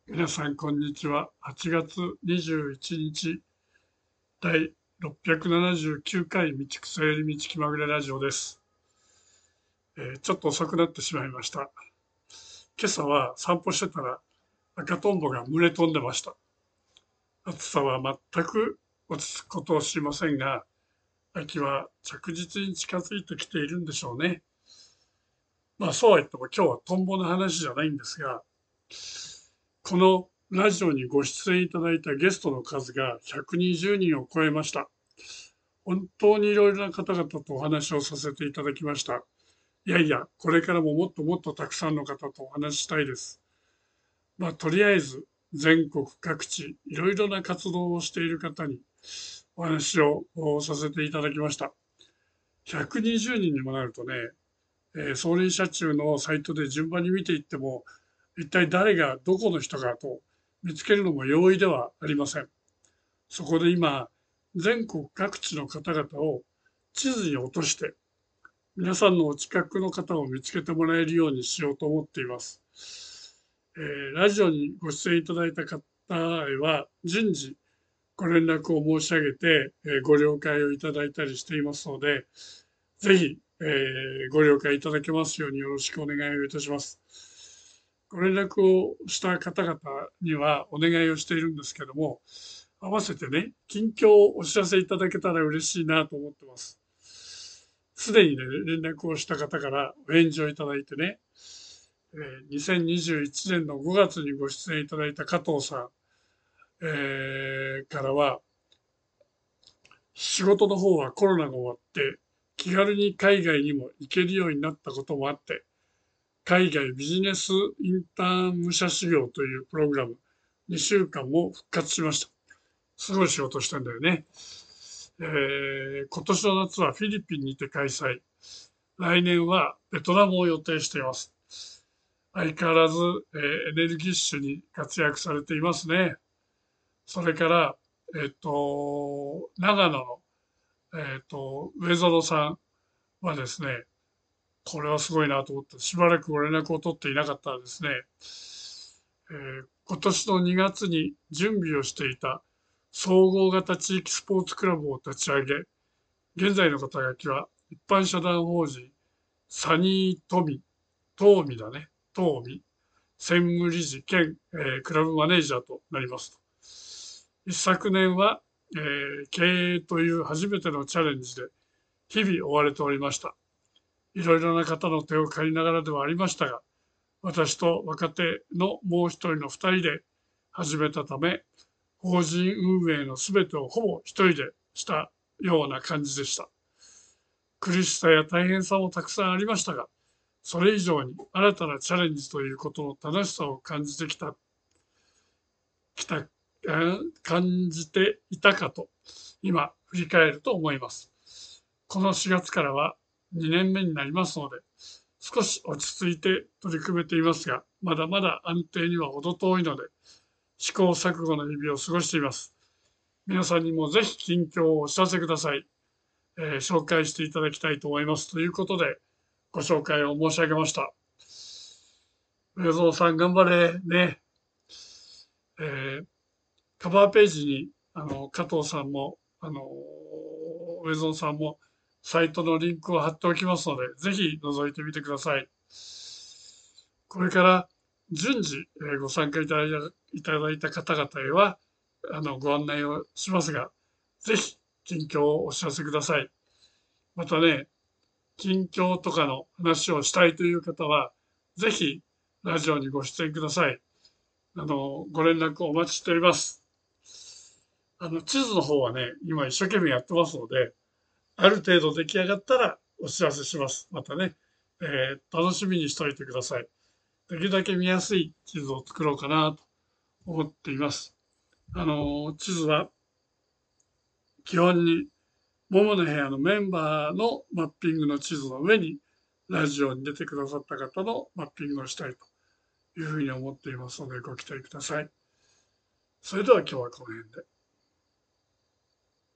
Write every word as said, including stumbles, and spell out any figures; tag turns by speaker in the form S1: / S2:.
S1: 皆さん、こんにちは。はちがつにじゅういちにち、だいろっぴゃくななじゅうきゅうかい道草より道気まぐれラジオです、えーちょっと遅くなってしまいました。今朝は散歩してたら赤とんぼが群れ飛んでました。暑さは全く落ち着くことを知りませんが、秋は着実に近づいてきているんでしょうね。まあそうは言っても今日はトンボの話じゃないんですが、このラジオにご出演いただいたゲストの数がひゃくにじゅうにんを超えました。本当にいろいろな方々とお話をさせていただきました。いやいや、これからももっともっとたくさんの方とお話ししたいです。まあ、とりあえず、全国各地、いろいろな活動をしている方にお話をさせていただきました。ひゃくにじゅうにんにもなるとね、えー、総林社中のサイトで順番に見ていっても、一体誰がどこの人かと見つけるのも容易ではありません。そこで今、全国各地の方々を地図に落として、皆さんのお近くの方を見つけてもらえるようにしようと思っています。えーラジオにご出演いただいた方へは、順次ご連絡を申し上げて、えーご了解をいただいたりしていますので、ぜひ、えーご了解いただけますようによろしくお願いをいたします。ご連絡をした方々にはお願いをしているんですけども、合わせてね、近況をお知らせいただけたら嬉しいなと思ってます。すでにね、連絡をした方からお返事をいただいてね、えーにせんにじゅういちねんのごがつにご出演いただいた加藤さん、えーからは、仕事の方はコロナが終わって、気軽に海外にも行けるようになったこともあって、海外ビジネスインターン武者修行というプログラム、にしゅうかんも復活しました。すごい仕事してんだよね。えー今年の夏はフィリピンにて開催。来年はベトナムを予定しています。相変わらず、えーエネルギッシュに活躍されていますね。それから、えっと、長野の、えっと、上園さんはですね、これはすごいなと思って、しばらくご連絡を取っていなかったらですね、えー今年のにがつに準備をしていた総合型地域スポーツクラブを立ち上げ、現在の肩書きは一般社団法人サニートミ、トーミだね、トーミ、専務理事兼、えークラブマネージャーとなりますと。一昨年は、えー経営という初めてのチャレンジで日々追われておりました。いろいろな方の手を借りながらではありましたが、私と若手のもう一人の二人で始めたため、法人運営のすべてをほぼ一人でしたような感じでした。苦しさや大変さもたくさんありましたが、それ以上に新たなチャレンジということの楽しさを感じてきた、きた、感じていたかと、今振り返ると思います。このしがつからはにねんめになりますので、少し落ち着いて取り組めていますが、まだまだ安定には程遠いので、試行錯誤の日々を過ごしています。皆さんにもぜひ近況をお知らせください。えー紹介していただきたいと思います。ということで、ご紹介を申し上げました。上園さん、頑張れ。ね。えーカバーページに、あの、加藤さんも、あの、上園さんも、サイトのリンクを貼っておきますので、ぜひ覗いてみてください。これから順次、えーご参加いただいたいただいた方々へは、あの、ご案内をしますが、ぜひ、近況をお知らせください。またね、近況とかの話をしたいという方は、ぜひ、ラジオにご出演ください。あの、ご連絡お待ちしております。あの、地図の方はね、今一生懸命やってますので、ある程度出来上がったらお知らせします。またね、えー楽しみにしておいてください。できるだけ見やすい地図を作ろうかなと思っています。あの、地図は基本に、ももの部屋のメンバーのマッピングの地図の上に、ラジオに出てくださった方のマッピングをしたいというふうに思っていますので、ご期待ください。それでは今日はこの辺で。